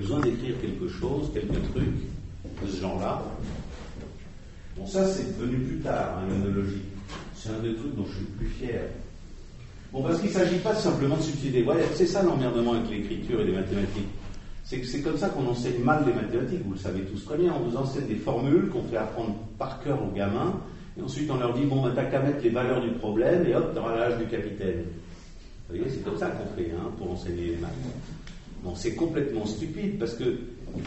besoin d'écrire quelque chose, quelques trucs de ce genre-là. Bon, ça, c'est devenu plus tard, l'onologie. C'est un des trucs dont je suis le plus fier. Bon, parce qu'il ne s'agit pas simplement de substituer. Voilà, c'est ça l'emmerdement avec l'écriture et les mathématiques. C'est que c'est comme ça qu'on enseigne mal les mathématiques, vous le savez tous très bien. On vous enseigne des formules qu'on fait apprendre par cœur aux gamins, et ensuite on leur dit, bon, t'as qu'à mettre les valeurs du problème, et hop, t'auras l'âge du capitaine. Vous voyez, c'est comme ça qu'on fait, pour enseigner les maths. Bon, c'est complètement stupide, parce que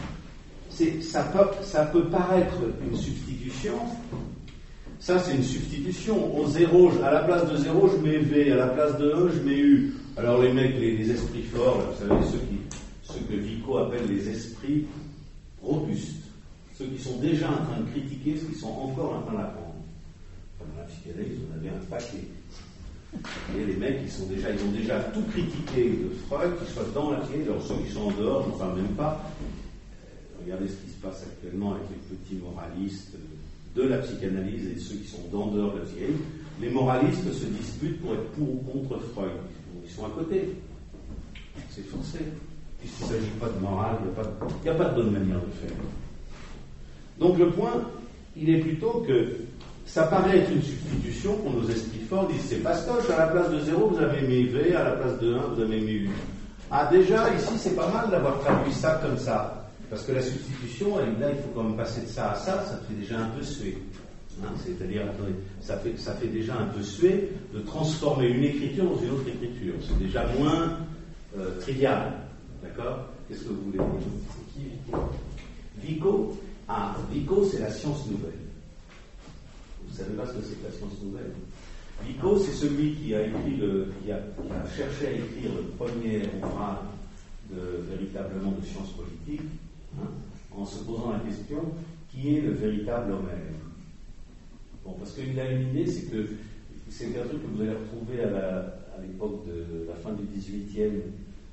ça peut paraître une substitution. Ça, c'est une substitution. Au zéro, à la place de 0, je mets V. À la place de 1, je mets U. Alors les mecs, les esprits forts, là, vous savez, ceux que Vico appelle les esprits robustes, ceux qui sont déjà en train de critiquer ce qu'ils sont encore en train d'apprendre. Enfin, dans la psychanalyse, on avait un paquet. Et les mecs, ils ont déjà tout critiqué de Freud, qu'ils soient dans la psychanalyse. Alors ceux qui sont en dehors, je n'en parle même pas. Regardez ce qui se passe actuellement avec les petits moralistes de la psychanalyse et ceux qui sont en dehors de la psychanalyse. Les moralistes se disputent pour être pour ou contre Freud. Ils sont à côté. C'est forcé. Puisqu'il ne s'agit pas de morale, il n'y a pas de bonne manière de faire. Donc le point, il est plutôt que ça paraît être une substitution pour nos esprits forts, disent c'est fastoche, à la place de 0, vous avez mis V, à la place de 1, vous avez mis U. Ah déjà, ici, c'est pas mal d'avoir traduit ça comme ça. Parce que la substitution, là, il faut quand même passer de ça à ça fait déjà un peu suer. C'est-à-dire, attendez, ça fait déjà un peu suer de transformer une écriture dans une autre écriture. C'est déjà moins trivial. D'accord? Qu'est-ce que vous voulez dire? C'est qui Vico? Vico, c'est la science nouvelle. Vous savez pas ce que c'est que la science nouvelle? Vico, c'est celui qui a cherché à écrire le premier ouvrage véritablement de science politique, en se posant la question qui est le véritable Homère. Bon, parce qu'il a une idée, c'est un truc que vous allez retrouver à l'époque de la fin du XVIIIe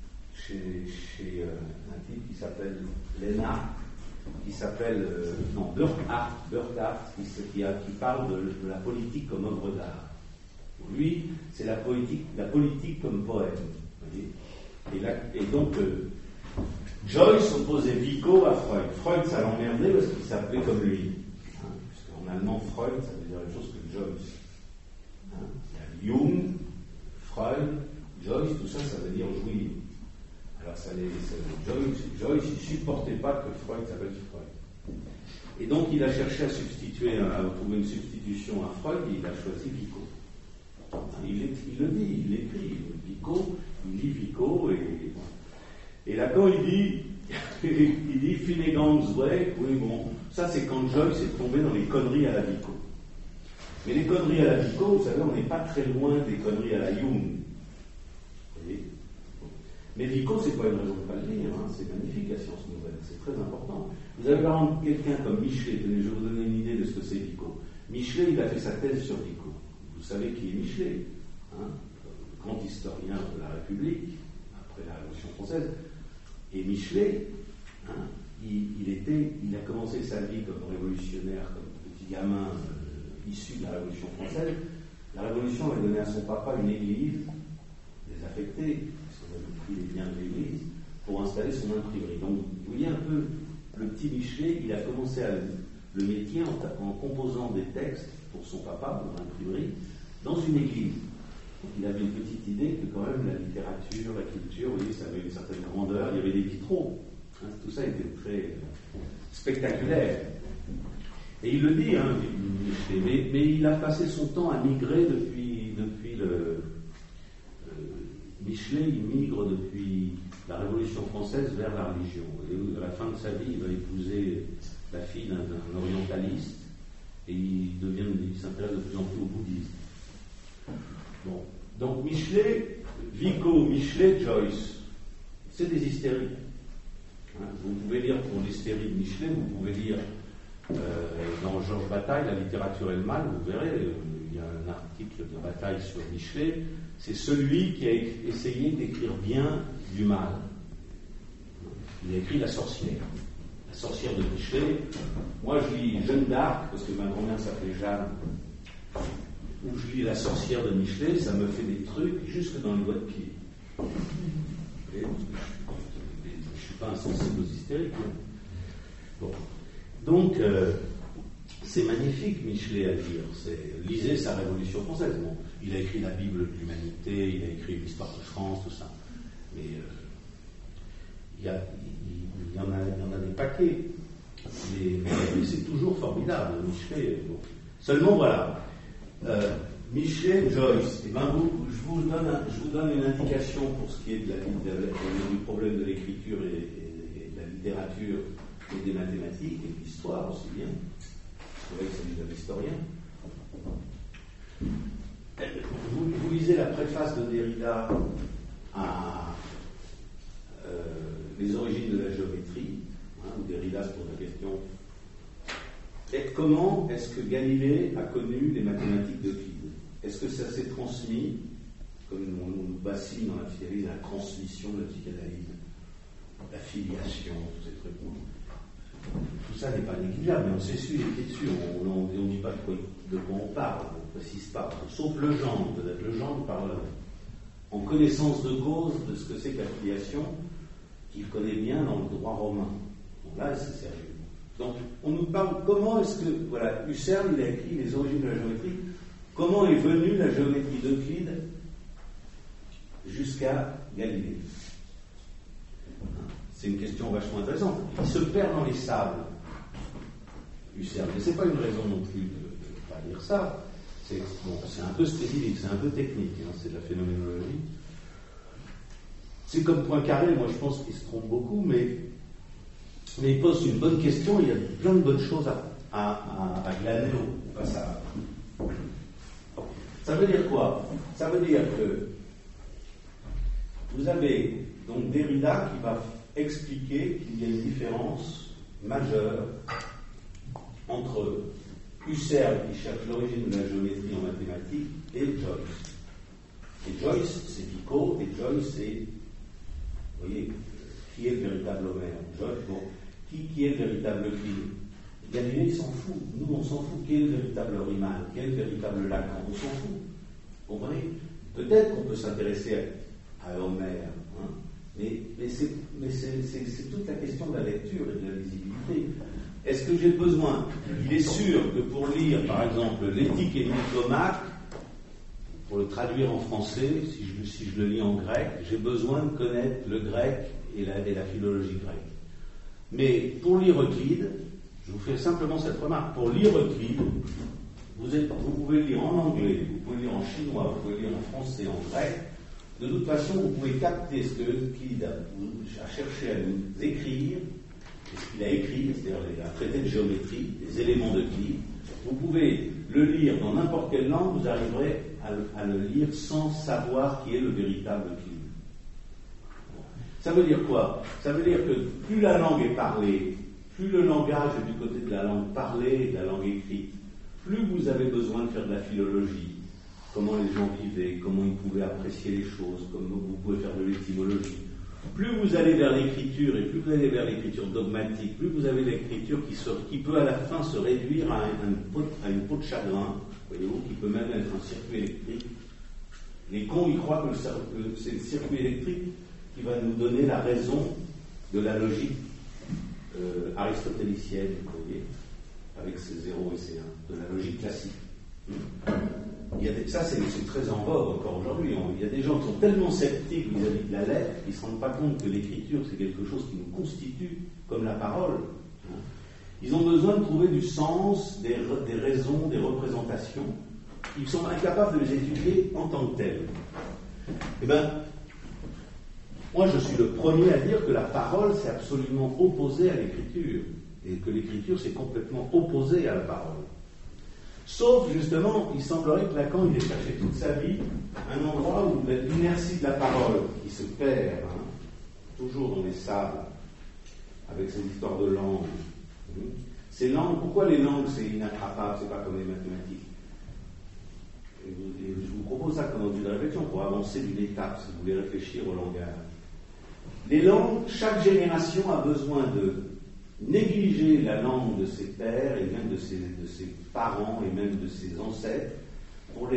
chez un type qui s'appelle Lénard, qui s'appelle Burckhardt, qui parle de la politique comme œuvre d'art. Pour lui, c'est la politique comme poème. Vous voyez. Et donc, Joyce opposait Vico à Freud. Freud, ça l'emmerdait parce qu'il s'appelait comme lui. Puisqu'en allemand, Freud, ça veut dire la même chose que Joyce. Il y a Jung, Freud, Joyce, tout ça, ça veut dire jouir. Alors, Joyce, il ne supportait pas que Freud s'appelle Freud. Et donc, il a cherché à trouver une substitution à Freud, et il a choisi Vico. Il le dit, il écrit Vico, il lit Vico, et là, quand il dit Finnegan's Wake, oui, bon, ça c'est quand Joyce est tombé dans les conneries à la Vico. Mais les conneries à la Vico, vous savez, on n'est pas très loin des conneries à la Jung. Vous voyez? Mais Vico, c'est pas une raison de ne pas le lire, c'est magnifique la science nouvelle, c'est très important. Vous avez par exemple quelqu'un comme Michelet, je vais vous donner une idée de ce que c'est Vico. Michelet, il a fait sa thèse sur Vico. Vous savez qui est Michelet, grand historien de la République, après la Révolution française. Et Michelet, il a commencé sa vie comme révolutionnaire, comme petit gamin issu de la Révolution française. La Révolution avait donné à son papa une église désaffectée, parce qu'on avait pris les biens de l'église, pour installer son imprimerie. Donc, vous voyez un peu, le petit Michelet, il a commencé le métier en composant des textes pour son papa, pour l'imprimerie, dans une église. Donc il avait une petite idée que quand même la littérature, la culture, vous voyez, ça avait une certaine grandeur, il y avait des vitraux. Tout ça était très spectaculaire. Et il le dit, mais il a passé son temps à migrer depuis Michelet, il migre depuis la Révolution française vers la religion. Et à la fin de sa vie, il va épouser la fille d'un orientaliste, et il s'intéresse de plus en plus au bouddhisme. Bon. Donc Michelet, Vico, Michelet, Joyce, c'est des hystériques. Vous pouvez lire pour l'hystérie de Michelet, vous pouvez lire dans Georges Bataille, La littérature et le mal, vous verrez, il y a un article de Bataille sur Michelet, c'est celui qui a essayé d'écrire bien du mal. Il a écrit La sorcière. La sorcière de Michelet. Moi je lis Jeanne d'Arc, parce que ma grand-mère s'appelait Jeanne, où je lis La sorcière de Michelet, ça me fait des trucs jusque dans les doigts de pied. Et je suis pas insensible aux hystériques. Bon. Donc, c'est magnifique, Michelet, à lire. Lisez sa Révolution française. Bon, il a écrit la Bible de l'humanité, il a écrit l'histoire de France, tout ça. Mais il y en a des paquets. Mais c'est toujours formidable, Michelet. Bon. Seulement, voilà. Michelet, Joyce, eh ben je vous donne une indication pour ce qui est du problème de l'écriture et de la littérature et des mathématiques et de l'histoire aussi bien. Vous voyez que c'est de l'historien. Vous lisez la préface de Derrida à Les origines de la géométrie, où Derrida se pose la question. Et comment est-ce que Galilée a connu les mathématiques d'Euclide? Est-ce que ça s'est transmis, comme on nous bassine dans la psychanalyse, la transmission de la psychanalyse, la filiation, tous ces trucs? Tout ça n'est pas négligeable, mais on s'essuie les pieds dessus, on ne dit pas de quoi on parle, on ne précise pas. Sauf le genre, peut-être le genre parle en connaissance de cause de ce que c'est que la filiation, qu'il connaît bien dans le droit romain. Donc là, c'est sérieux. Donc, on nous parle, comment est-ce que, voilà, Husserl, il a écrit les origines de la géométrie, comment est venue la géométrie d'Euclide jusqu'à Galilée? C'est une question vachement intéressante. Il se perd dans les sables, Husserl. Mais ce n'est pas une raison non plus de ne pas dire ça. C'est un peu spécifique, c'est un peu technique, c'est de la phénoménologie. C'est comme Poincaré, moi je pense qu'il se trompe beaucoup, mais il pose une bonne question, il y a plein de bonnes choses à glaner au passage. Ça veut dire quoi? Ça veut dire que vous avez donc Derrida qui va expliquer qu'il y a une différence majeure entre Husserl qui cherche l'origine de la géométrie en mathématiques et Joyce. Et Joyce, c'est Vico, et Joyce, c'est, vous voyez, qui est le véritable Homère? Joyce, bon, qui est le véritable Euclide? Galilée, il s'en fout. Nous, on s'en fout. Qui est le véritable Riemann? Qui est le véritable Lacan? On s'en fout. Vous comprenez? Peut-être qu'on peut s'intéresser à Homère, hein, mais c'est toute la question de la lecture et de la visibilité. Est-ce que j'ai besoin? Il est sûr que pour lire, par exemple, l'Éthique et Nicomachie, pour le traduire en français, si je le lis en grec, j'ai besoin de connaître le grec et la philologie grecque. Mais pour lire Euclide, je vous fais simplement cette remarque. Pour lire Euclide, vous pouvez lire en anglais, vous pouvez lire en chinois, vous pouvez lire en français, en grec. De toute façon, vous pouvez capter ce que Euclide a cherché à nous écrire, ce qu'il a écrit, c'est-à-dire un traité de géométrie, des éléments d'Euclide. Vous pouvez le lire dans n'importe quelle langue, vous arriverez à le lire sans savoir qui est le véritable Euclide. Ça veut dire quoi? Ça veut dire que plus la langue est parlée, plus le langage est du côté de la langue parlée et de la langue écrite, plus vous avez besoin de faire de la philologie, comment les gens vivaient, comment ils pouvaient apprécier les choses, comment vous pouvez faire de l'étymologie. Plus vous allez vers l'écriture, et plus vous allez vers l'écriture dogmatique, plus vous avez l'écriture qui peut à la fin se réduire à une peau de chagrin, voyez-vous, qui peut même être un circuit électrique. Les cons, ils croient que c'est le circuit électrique qui va nous donner la raison de la logique aristotélicienne, vous voyez, avec ses 0 et ses 1, de la logique classique. Ça, c'est très en vogue encore aujourd'hui. Il y a des gens qui sont tellement sceptiques vis-à-vis de la lettre qu'ils ne se rendent pas compte que l'écriture, c'est quelque chose qui nous constitue comme la parole. Ils ont besoin de trouver du sens, des raisons, des représentations. Ils sont incapables de les étudier en tant que telles. Eh bien, moi, je suis le premier à dire que la parole, c'est absolument opposé à l'écriture. Et que l'écriture, c'est complètement opposé à la parole. Sauf, justement, il semblerait que Lacan, il ait cherché toute sa vie un endroit où l'inertie de la parole, qui se perd, toujours dans les sables, avec ces histoires de langue. Ces langues, pourquoi les langues, c'est inattrapable, c'est pas comme les mathématiques? Et je vous propose ça comme objet de réflexion pour avancer d'une étape, si vous voulez réfléchir au langage. Les langues, chaque génération a besoin de négliger la langue de ses pères et même de ses parents et même de ses ancêtres pour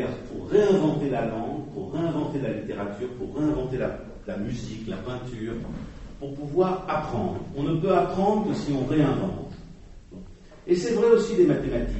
réinventer la langue, pour réinventer la littérature, pour réinventer la musique, la peinture, pour pouvoir apprendre. On ne peut apprendre que si on réinvente. Et c'est vrai aussi des mathématiques.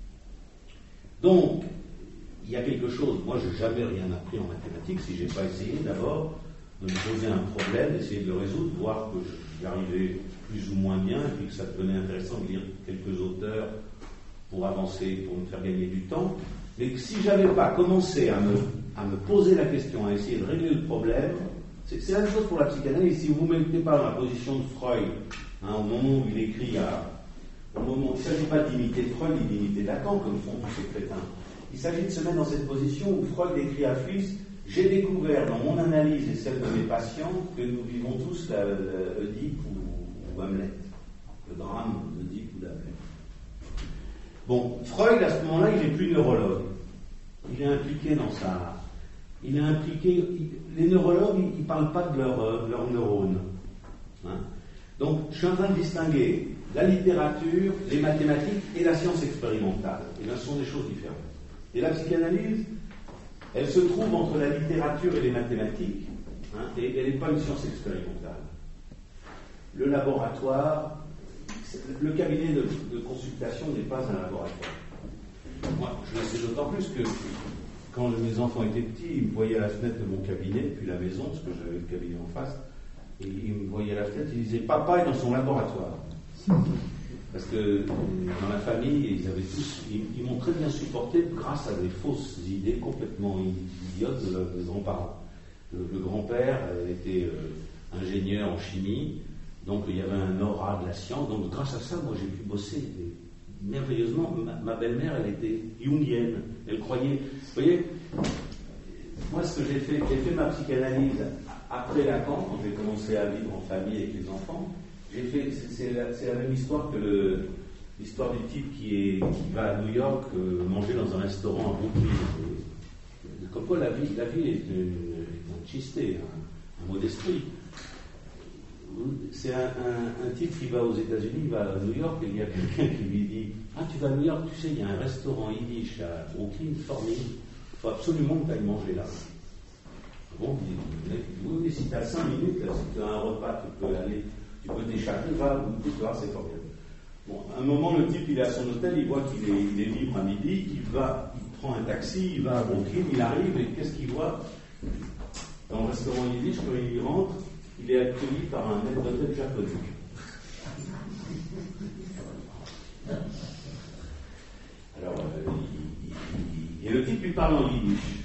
Donc, il y a quelque chose, moi je n'ai jamais rien appris en mathématiques si je n'ai pas essayé d'abord de me poser un problème, d'essayer de le résoudre, voir que j'y arrivais plus ou moins bien, et puis que ça devenait intéressant de lire quelques auteurs pour avancer, pour me faire gagner du temps. Mais que si je n'avais pas commencé à me poser la question, à essayer de régler le problème, c'est la même chose pour la psychanalyse. Si vous ne mettez pas dans la position de Freud, au moment où il écrit, il ne s'agit pas d'imiter Freud ni d'imiter Lacan, comme font tous ces crétins. Il s'agit de se mettre dans cette position où Freud écrit à Fliss: j'ai découvert dans mon analyse et celle de mes patients que nous vivons tous Oedipe ou Hamlet, le drame d'Oedipe ou d'Hamlet. Bon, Freud, à ce moment-là, il n'est plus neurologue. Il est impliqué dans ça. Les neurologues, ils ne parlent pas de leurs neurones. Hein. Donc, je suis en train de distinguer la littérature, les mathématiques et la science expérimentale. Et là, ce sont des choses différentes. Et la psychanalyse, elle se trouve entre la littérature et les mathématiques, hein, et elle n'est pas une science expérimentale. Le laboratoire, le cabinet de consultation n'est pas un laboratoire. Moi, je le sais d'autant plus que quand mes enfants étaient petits, ils me voyaient à la fenêtre de mon cabinet, puis la maison, parce que j'avais le cabinet en face, et ils me voyaient à la fenêtre, ils disaient: papa est dans son laboratoire. Parce que dans la famille, ils m'ont très bien supporté grâce à des fausses idées complètement idiotes de grands-parents. Le grand-père était ingénieur en chimie, donc il y avait un aura de la science, donc grâce à ça, moi j'ai pu bosser merveilleusement. Ma belle-mère, elle était jungienne, elle croyait. Vous voyez, moi ce que j'ai fait ma psychanalyse après Lacan, quand j'ai commencé à vivre en famille avec les enfants. C'est la même histoire que l'histoire du type qui va à New York manger dans un restaurant à Brooklyn. Comme quoi la vie est un chisté, un mot d'esprit. C'est un type qui va aux États-Unis, il va à New York, et il y a quelqu'un qui lui dit: ah, tu vas à New York, tu sais, il y a un restaurant yiddish à Brooklyn formidable, il faut absolument que tu ailles manger là. Bon, le mec dit: oui, si tu as 5 minutes, là, si tu as un repas, tu peux aller. Tu peux t'échapper, va, tu vas, c'est formidable. Bon, à un moment, le type, il est à son hôtel, il voit qu'il est libre à midi, il prend un taxi, il va à Brooklyn, il arrive, et qu'est-ce qu'il voit? Dans le restaurant yiddish, quand il rentre, il est accueilli par un maître d'hôtel japonais. Alors, et le type lui parle en yiddish.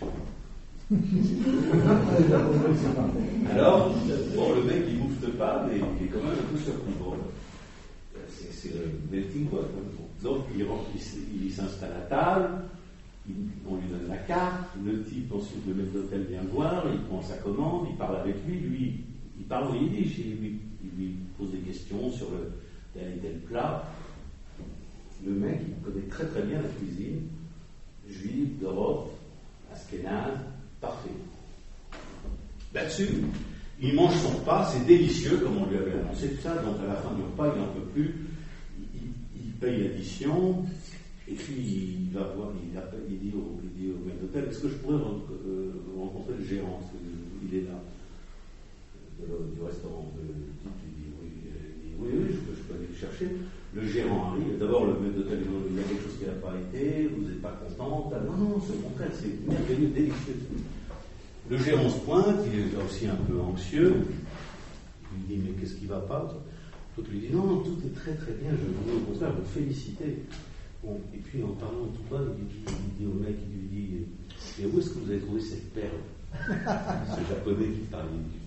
Alors, bon, le mec il bouffe pas, mais il est quand même un peu surpris. Bon, c'est le melting pot. Donc il rentre, il s'installe à table, on lui donne la carte, le type ensuite le maître d'hôtel vient voir, il prend sa commande, il parle avec lui, il parle en yiddish, il lui pose des questions sur tel et tel plat. Le mec il connaît très très bien la cuisine juive d'Europe, ashkénaze. Parfait. Là-dessus, il mange son repas, c'est délicieux, comme on lui avait annoncé tout ça, donc à la fin du repas, il n'en peut plus, il paye l'addition, et puis il va voir, il dit au maître d'hôtel: est-ce que je pourrais rencontrer le gérant? Parce qu'il est là, du restaurant. Il dit oui, je peux aller le chercher. Le gérant arrive, d'abord le maître d'hôtel, il y a quelque chose qui n'a pas été, vous n'êtes pas contente. Non, c'est au contraire, c'est merveilleux, délicieux. Le gérant se pointe, il est aussi un peu anxieux, il lui dit: mais qu'est-ce qui ne va pas? L'autre lui dit: non, tout est très très bien, je voulais au contraire vous féliciter. Bon, et puis en parlant tout bas, il dit au mec, il lui dit: et où est-ce que vous avez trouvé cette perle? Ce japonais qui parle.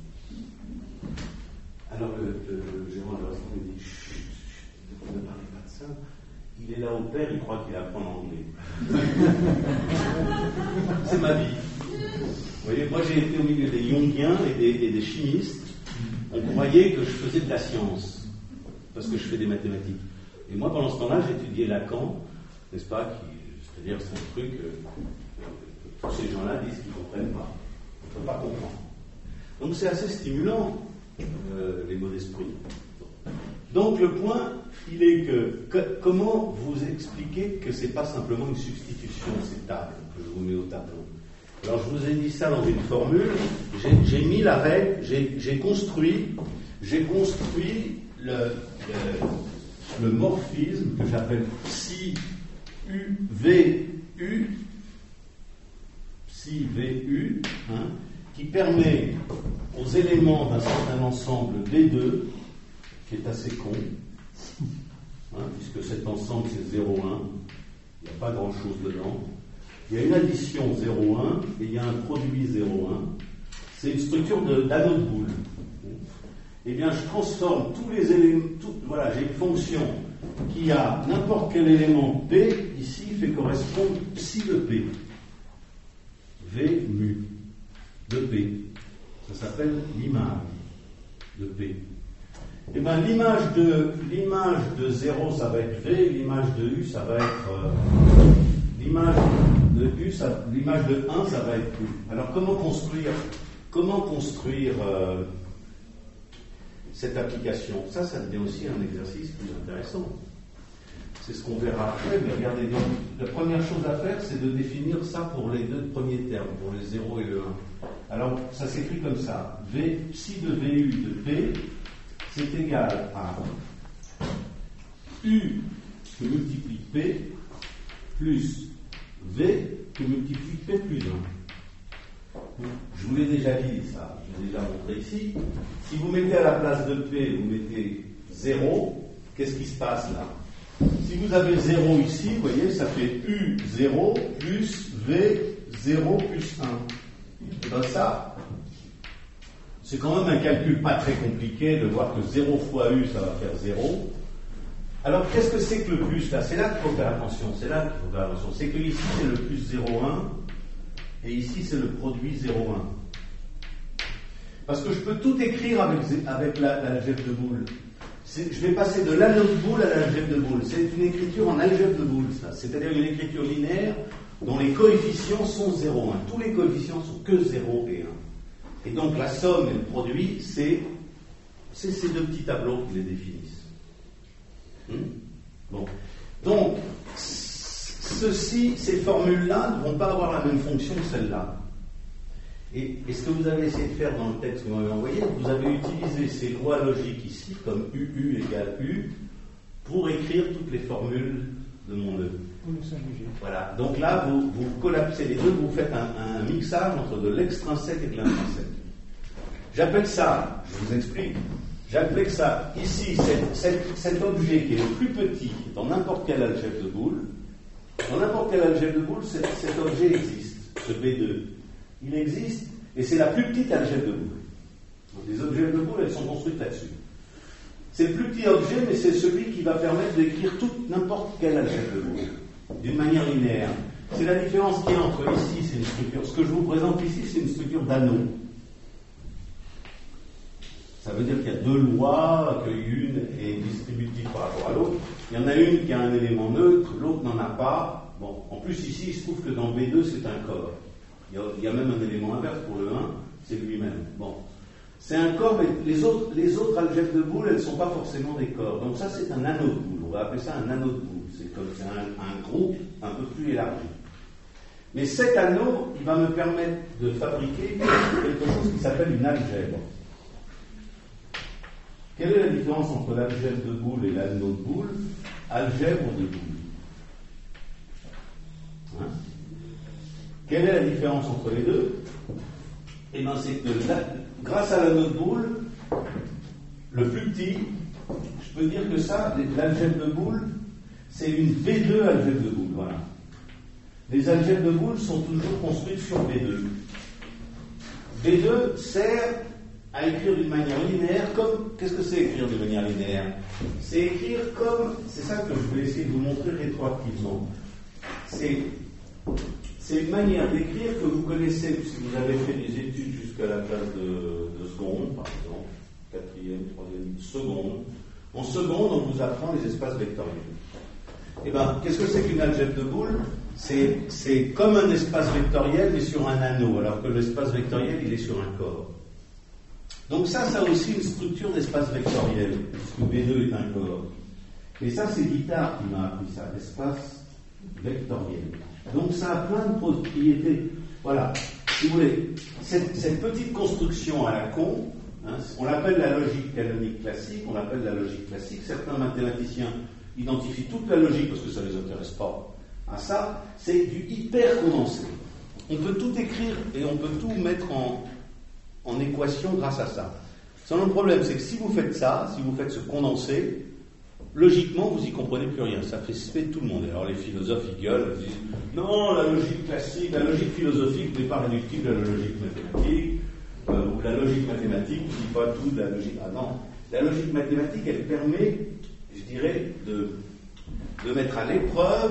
Alors le gérant de la restaurant lui dit: chut, ne parlez pas de ça. Il est là au père, il croit qu'il apprend l'anglais. C'est ma vie. Vous voyez, moi j'ai été au milieu des jungiens et des chimistes. On croyait que je faisais de la science, parce que je fais des mathématiques. Et moi, pendant ce temps-là, j'étudiais Lacan, n'est-ce pas? C'est-à-dire, c'est un truc que tous ces gens-là disent qu'ils ne comprennent pas. On ne peut pas comprendre. Donc c'est assez stimulant, les mots d'esprit. Donc le point, il est que comment vous expliquer que ce n'est pas simplement une substitution, ces tables que je vous mets au tableau. Alors je vous ai dit ça dans une formule, j'ai mis la règle, j'ai construit, j'ai construit le morphisme que j'appelle psi u v u, psi v u, qui permet aux éléments d'un certain ensemble V2, qui est assez con, puisque cet ensemble c'est 0,1, il n'y a pas grand chose dedans. Il y a une addition 0,1 et il y a un produit 0,1. C'est une structure d'anneau de boule. Eh bien, je transforme tous les éléments. Voilà, j'ai une fonction qui a n'importe quel élément P, ici, fait correspondre psi de P. V mu de P. Ça s'appelle l'image de P. Eh bien, l'image de 0, ça va être V, l'image de U, ça va être. L'image de 1, ça va être U. Alors, comment construire cette application? Ça devient aussi un exercice plus intéressant. C'est ce qu'on verra après, mais regardez, donc, la première chose à faire, c'est de définir ça pour les deux premiers termes, pour le 0 et le 1. Alors, ça s'écrit comme ça. Psi de VU de P, c'est égal à U que multiplie P plus V que multiplie P plus 1. Je vous l'ai déjà dit, ça, je l'ai déjà montré ici. Si vous mettez à la place de P, vous mettez 0, qu'est-ce qui se passe là? Si vous avez 0 ici, vous voyez, ça fait U0 plus V0 plus 1. Et bien ça, c'est quand même un calcul pas très compliqué de voir que 0 fois U, ça va faire 0. Alors, qu'est-ce que c'est que le plus là? C'est là qu'il faut faire attention. C'est que ici, c'est le plus 0,1 et ici, c'est le produit 0,1. Parce que je peux tout écrire avec l'algèbre de boule. Je vais passer de l'anneau de boule à l'algèbre de boule. C'est une écriture en algèbre de boule, ça. C'est-à-dire une écriture linéaire dont les coefficients sont 0,1. Tous les coefficients sont que 0 et 1. Et donc, la somme et le produit, c'est ces deux petits tableaux qui les définissent. Bon. Donc, ces formules-là ne vont pas avoir la même fonction que celle-là. Et ce que vous avez essayé de faire dans le texte que vous m'avez envoyé, vous avez utilisé ces lois logiques ici, comme UU égale U, pour écrire toutes les formules de mon E. Voilà. Donc là, vous collapsez les deux, vous faites un mixage entre de l'extrinsèque et de l'intrinsèque. J'appelle ça, je vous explique, j'appelle ça, ici, cet objet qui est le plus petit dans n'importe quelle algèbre de boule. Dans n'importe quelle algèbre de boule, cet objet existe, ce B2. Il existe, et c'est la plus petite algèbre de boule. Donc, les objets de boule, elles sont construites là-dessus. C'est le plus petit objet, mais c'est celui qui va permettre d'écrire n'importe quelle algèbre de boule, d'une manière linéaire. C'est la différence qu'il y a entre ici, c'est une structure. Ce que je vous présente ici, c'est une structure d'anneau. Ça veut dire qu'il y a deux lois, qu'une est distributive par rapport à l'autre. Il y en a une qui a un élément neutre, l'autre n'en a pas. Bon, en plus ici, il se trouve que dans B2, c'est un corps. Il y a même un élément inverse pour le 1, c'est lui-même. Bon. C'est un corps, mais les autres algèbres de boule, elles ne sont pas forcément des corps. Donc ça, c'est un anneau de boule. On va appeler ça un anneau de boule. C'est un groupe un peu plus élargi. Mais cet anneau, il va me permettre de fabriquer quelque chose qui s'appelle une algèbre. Quelle est la différence entre l'algèbre de boule et l'anneau de boule? Algèbre de boule. Quelle est la différence entre les deux? Eh bien, c'est que grâce à l'anneau de boule, le plus petit, je peux dire que ça, l'algèbre de boule, c'est une V2 algèbre de boule. Voilà. Les algèbres de boule sont toujours construites sur V2. V2 sert à écrire d'une manière linéaire comme... Qu'est-ce que c'est écrire d'une manière linéaire? C'est écrire comme... C'est ça que je vais essayer de vous montrer rétroactivement. C'est une manière d'écrire que vous connaissez, si vous avez fait des études jusqu'à la classe de seconde, par exemple, quatrième, troisième, seconde. En seconde, on vous apprend les espaces vectoriels. Eh bien, qu'est-ce que c'est qu'une algèbre de boule? C'est comme un espace vectoriel, mais sur un anneau, alors que l'espace vectoriel, il est sur un corps. Donc ça a aussi une structure d'espace vectoriel, puisque B2 est un corps. Et ça, c'est Guittard qui m'a appris ça, l'espace vectoriel. Donc ça a plein de propriétés. Voilà, si vous voulez, cette petite construction à la con, Hein, on l'appelle la logique canonique classique, on l'appelle la logique classique. Certains mathématiciens identifient toute la logique parce que ça ne les intéresse pas à ça. C'est du hyper condensé. On peut tout écrire et on peut tout mettre en équation grâce à ça. Seulement le problème, c'est que si vous faites ça, si vous faites ce condensé, logiquement, vous n'y comprenez plus rien. Ça fait suer tout le monde. Alors les philosophes, ils gueulent, ils disent « Non, la logique classique, la logique philosophique n'est pas réductible à la logique mathématique, ou la logique mathématique ne dit pas tout de la logique... » Ah non, la logique mathématique, elle permet, je dirais, de mettre à l'épreuve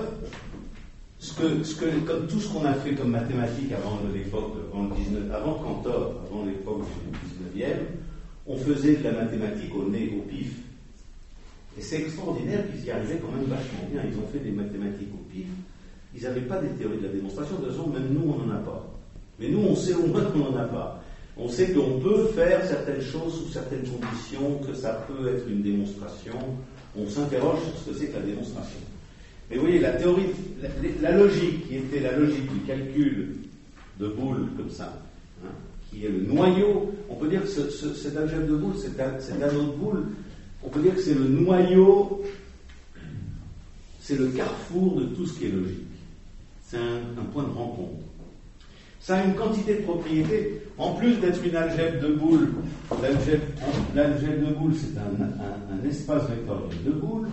comme tout ce qu'on a fait comme mathématiques avant l'époque, avant Cantor, avant l'époque du 19e, on faisait de la mathématique au nez, au pif. Et c'est extraordinaire qu'ils y arrivaient quand même vachement bien. Ils ont fait des mathématiques au pif. Ils n'avaient pas des théories de la démonstration. De toute façon, même nous, on n'en a pas. Mais nous, on sait au moins qu'on n'en a pas. On sait qu'on peut faire certaines choses sous certaines conditions, que ça peut être une démonstration. On s'interroge sur ce que c'est que la démonstration. Mais vous voyez, la théorie, la logique, qui était la logique du calcul de Boole, comme ça, hein, qui est le noyau, on peut dire que cet algèbre de Boole, cet anneau de Boole, on peut dire que c'est le noyau, c'est le carrefour de tout ce qui est logique. C'est un point de rencontre. Ça a une quantité de propriétés. En plus d'être une algèbre de Boole, l'algèbre de Boole, c'est un espace vectoriel de Boole.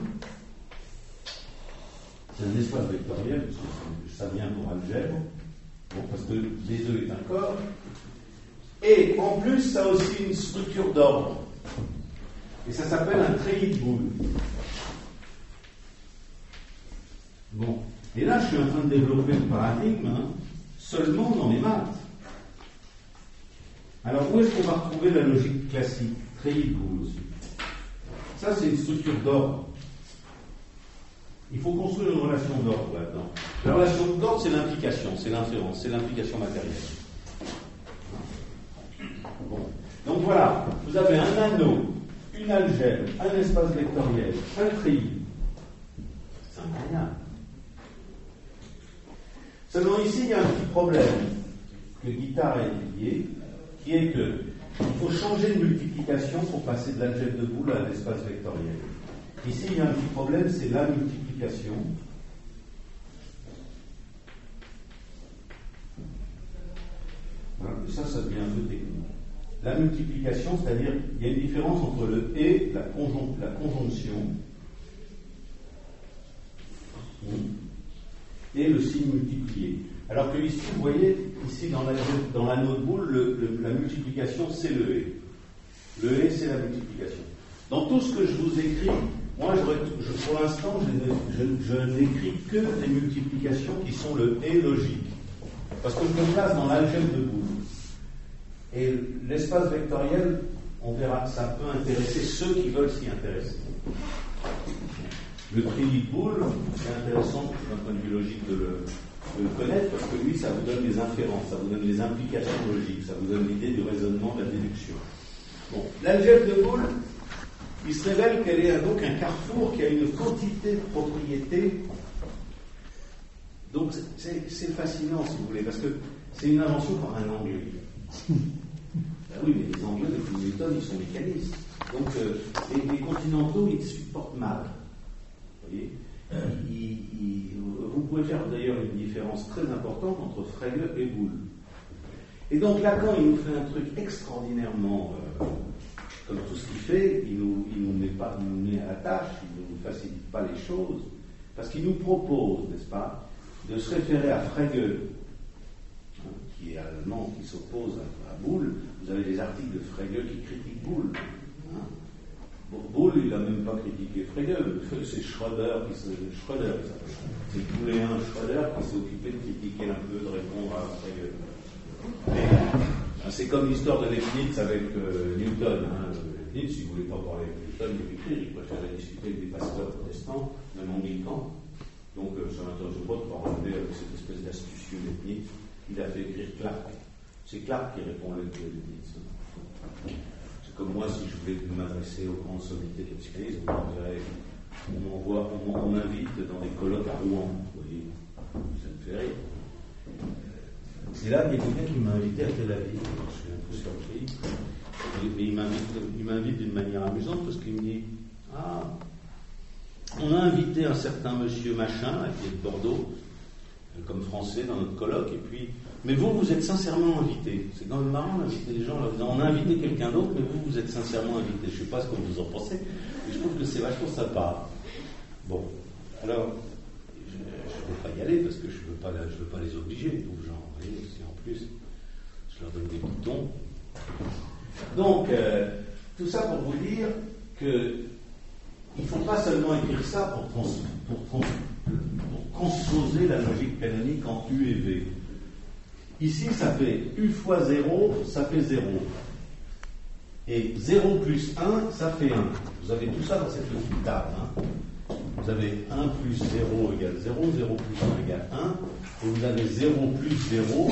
C'est un espace vectoriel, parce que ça vient pour algèbre, bon, parce que D2 est un corps. Et en plus, ça a aussi une structure d'ordre. Et ça s'appelle un treillis de Boole. Bon. Et là, je suis en train de développer le paradigme, seulement dans les maths. Alors, où est-ce qu'on va retrouver la logique classique? Treillis de Boole aussi. Ça, c'est une structure d'ordre. Il faut construire une relation d'ordre là-dedans. La relation d'ordre, c'est l'implication, c'est l'inférence, c'est l'implication matérielle. Bon. Donc voilà, vous avez un anneau, une algèbre, un espace vectoriel, un treillis. C'est incroyable. Seulement ici, il y a un petit problème que Guittard a étudié, qui est qu'il faut changer de multiplication pour passer de l'algèbre de Boole à l'espace vectoriel. Ici, il y a un petit problème, c'est la multiplication. Voilà, ça devient un peu technique. La multiplication, c'est-à-dire, il y a une différence entre le et, la conjonction, et le signe multiplié. Alors que ici, vous voyez, ici dans l'anneau de Boole, la multiplication, c'est le et. Le et, c'est la multiplication. Dans tout ce que je vous écris, moi, pour l'instant, je n'écris que des multiplications qui sont le et logique. Parce que je me place dans l'algèbre de Boole. Et l'espace vectoriel, on verra, ça peut intéresser ceux qui veulent s'y intéresser. Le treillis de Boole, c'est intéressant d'un point de vue logique de le connaître, parce que lui, ça vous donne des inférences, ça vous donne des implications logiques, ça vous donne l'idée du raisonnement, de la déduction. Bon, l'algèbre de Boole, il se révèle qu'elle est donc un carrefour qui a une quantité de propriétés. Donc c'est fascinant, si vous voulez, parce que c'est une invention par un Anglais. Ben oui, mais les Anglais, depuis Newton, ils sont mécanistes. Donc les continentaux, ils supportent mal. Vous voyez, vous pouvez faire d'ailleurs une différence très importante entre Frege et Boole. Et donc Lacan, il nous fait un truc extraordinairement... comme tout ce qu'il fait, il nous met à la tâche, il ne nous facilite pas les choses, parce qu'il nous propose, n'est-ce pas, de se référer à Frege, qui est allemand, qui s'oppose à Boole. Vous avez des articles de Frege qui critiquent Boole. Boole, il n'a même pas critiqué Frege, c'est Schröder qui s'appelle. C'est Booléen Schröder qui s'est occupé de critiquer un peu, de répondre à Frege. C'est comme l'histoire de Leibniz avec Newton. Leibniz, si vous ne voulez pas parler avec Newton, il écrit, il préférait discuter avec des pasteurs protestants, même anglicans. Donc ça m'intéresse pas de parler avec cette espèce d'astucieux Leibniz. Il a fait écrire Clark. C'est Clark qui répond à Leibniz. C'est comme moi, si je voulais m'adresser aux grandes sommités de la psychanalyse, on m'invite dans des colloques à Rouen. Vous voyez, ça me fait rire. Et là, il y a quelqu'un qui m'a invité à Tel Aviv. Je suis un peu surpris. Mais il m'invite d'une manière amusante parce qu'il me dit ah, on a invité un certain monsieur machin, là, qui est de Bordeaux, comme français dans notre colloque, et puis, mais vous êtes sincèrement invité. C'est quand même marrant d'inviter les gens, là, on a invité quelqu'un d'autre, mais vous êtes sincèrement invité. Je ne sais pas ce que vous en pensez, mais je trouve que c'est vachement sympa. Bon, alors, je ne vais pas y aller parce que je ne veux pas les obliger, les pauvres gens. Vous voyez, si en plus, je leur donne des boutons. Donc, tout ça pour vous dire que il ne faut pas seulement écrire ça pour transposer la logique canonique en U et V. Ici, ça fait U fois 0, ça fait 0. Et 0 plus 1, ça fait 1. Vous avez tout ça dans cette petite table. Hein. Vous avez 1 plus 0 égale 0, 0 plus 1 égale 1, et vous avez 0 plus 0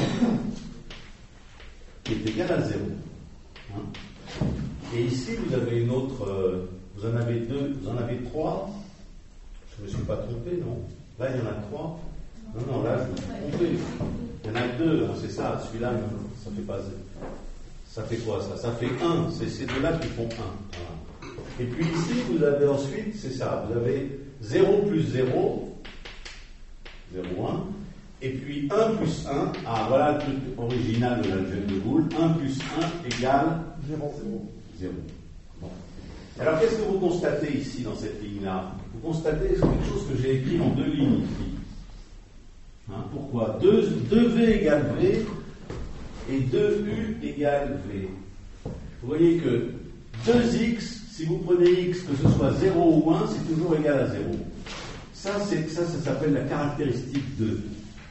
qui est égal à 0. Hein. Et ici, vous avez une autre... vous en avez deux, vous en avez trois. Je ne me suis pas trompé, non? Là, il y en a trois. Non, là, je me suis trompé. Il y en a deux, hein, c'est ça. Celui-là, ça fait pas... Ça fait quoi, ça? Ça fait 1. C'est ces deux-là qui font 1. Voilà. Et puis ici, vous avez ensuite, c'est ça, vous avez 0 plus 0, 0, 1. Et puis 1 plus 1, ah, voilà le truc original de l'algèbre de Boole. 1 plus 1 égale 0. 0. Bon. Alors, qu'est-ce que vous constatez ici dans cette ligne-là? Vous constatez quelque chose que j'ai écrit en deux lignes ici. Hein, pourquoi 2V égale V et 2U égale V. Vous voyez que 2x, si vous prenez x, que ce soit 0 ou 1, c'est toujours égal à 0. Ça s'appelle la caractéristique 2.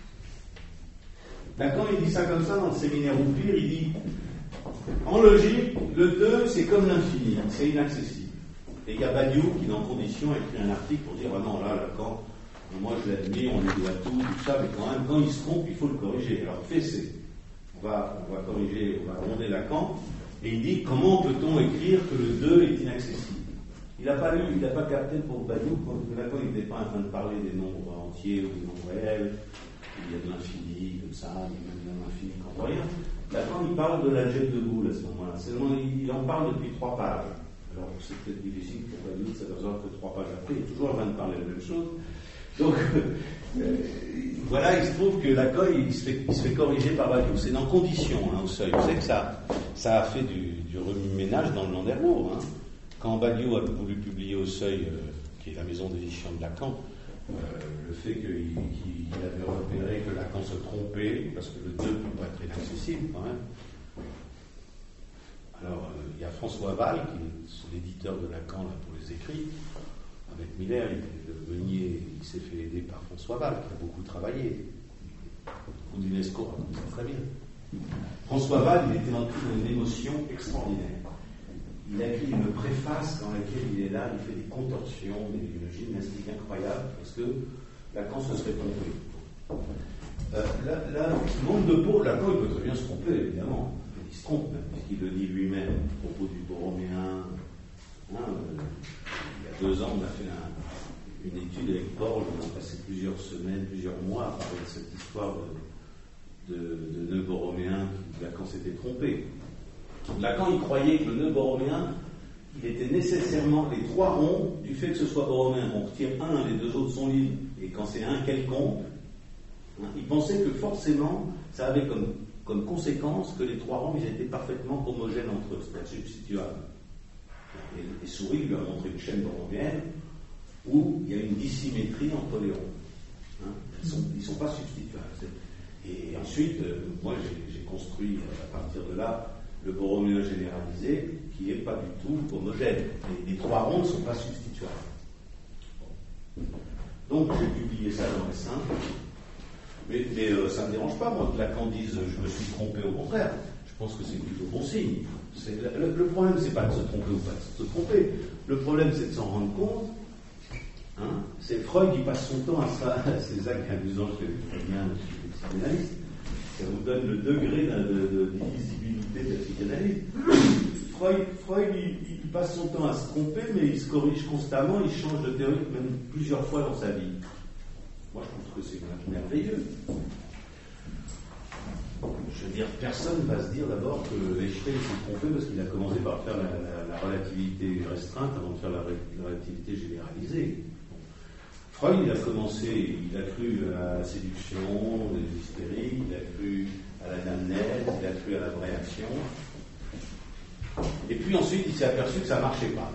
Lacan, il dit ça comme ça dans le séminaire Oupire, il dit en logique, le 2, c'est comme l'infini, c'est inaccessible. Et il y a Badiou qui, dans Conditions, a écrit un article pour dire, ah non, là, Lacan, moi je l'admire, on lui doit tout ça, mais quand même, quand il se trompe, il faut le corriger. Alors, fessez. On va corriger, on va gronder Lacan, et il dit, comment peut-on écrire que le 2 est inaccessible? Il n'a pas lu, il n'a pas capté pour Badiou, que Lacan n'était pas en train de parler des nombres entiers ou des nombres réels, il y a de l'infini, comme ça, il y a même de l'infini quand rien. Lacan, il parle de l'algèbre de Boole à ce moment-là. Seulement, il en parle depuis 3 pages. Alors, c'est peut-être difficile pour Badiou de s'apercevoir que 3 pages après, il est toujours en train de parler de la même chose. Donc, voilà, il se trouve que Lacan, il se fait corriger par Badiou. C'est dans Conditions, hein, au seuil. Vous savez que ça a fait du remue-ménage dans le Landerneau. Hein. Quand Badiou a voulu publier au seuil, qui est la maison d'édition de Lacan, le fait qu'il avait repéré que Lacan se trompait, parce que le 2 peut pas être inaccessible quand même. Alors, il y a François Val, qui est l'éditeur de Lacan là, pour les écrits. Avec Miller, il était le meunier, il s'est fait aider par François Val, qui a beaucoup travaillé. l'UNESCO raconte ça très bien. François Val, il était entré dans une émotion extraordinaire. Il a écrit une préface dans laquelle il est là, il fait des contorsions, une gymnastique incroyable, parce que Lacan se serait trompé. Le nombre de pots, Lacan, il peut très bien se tromper, évidemment. Il se trompe, puisqu'il le dit lui-même à propos du Borroméen. Il y a 2 ans, on a fait une étude avec Paul, on a passé plusieurs semaines, plusieurs mois à parler de cette histoire de nœud borroméen qui Lacan s'était trompé. Lacan, il croyait que le nœud borroméen, il était nécessairement les 3 ronds du fait que ce soit borroméen. On retire un, les 2 autres sont libres. Et quand c'est un quelconque, il pensait que forcément, ça avait comme conséquence que les 3 ronds, ils étaient parfaitement homogènes entre eux, c'est-à-dire substituables. Et Souris lui a montré une chaîne borroméenne où il y a une dissymétrie entre les ronds. Ils ne sont pas substituables. Et ensuite, moi j'ai construit à partir de là le borroméen généralisé qui n'est pas du tout homogène. Les 3 ronds ne sont pas substituables. Donc j'ai publié ça dans les 5. Mais ça ne me dérange pas, moi, que Lacan dise je me suis trompé, au contraire. Je pense que c'est plutôt bon signe. Le problème, c'est pas de se tromper ou pas de se tromper. Le problème, c'est de s'en rendre compte. C'est Freud qui passe son temps à ça. C'est ça qui est amusant chez les psychanalystes. Ça vous donne le degré de divisibilité de la psychanalyse. Freud, il passe son temps à se tromper, mais il se corrige constamment, il change de théorie même plusieurs fois dans sa vie. Moi, je trouve que c'est merveilleux. je veux dire, personne ne va se dire d'abord que Einstein s'est trompé parce qu'il a commencé par faire la relativité restreinte avant de faire la relativité généralisée. Freud, il a commencé, il a cru à la séduction des hystériques, il a cru à l'anamnèse, il a cru à la réaction. Et puis ensuite, il s'est aperçu que ça ne marchait pas.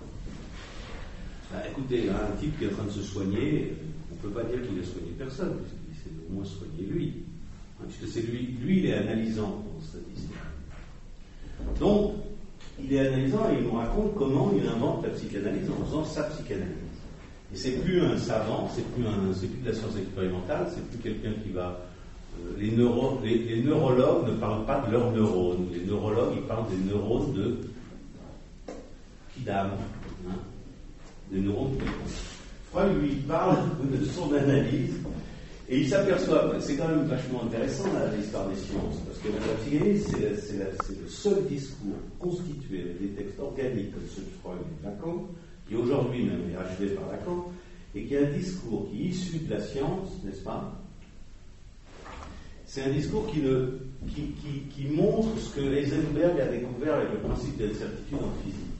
Ben, écoutez, un type qui est en train de se soigner, on ne peut pas dire qu'il a soigné personne, puisqu'il s'est au moins soigné lui. Puisque c'est lui, il est analysant dans cette histoire. Donc, il est analysant et il nous raconte comment il invente la psychanalyse en faisant sa psychanalyse. Et c'est plus un savant, c'est plus de la science expérimentale, c'est plus quelqu'un qui va. Les neurologues ne parlent pas de leurs neurones. Les neurologues, ils parlent des neurones de Kidam, des neurones de Freud, lui, il parle de son analyse. Et il s'aperçoit, c'est quand même vachement intéressant l'histoire des sciences, parce que la psychanalyse, c'est le seul discours constitué avec des textes organiques comme ceux de Freud et Lacan, qui aujourd'hui même est achevé par Lacan, et qui est un discours qui est issu de la science, n'est-ce pas? C'est un discours qui montre ce que Heisenberg a découvert avec le principe d'incertitude en physique.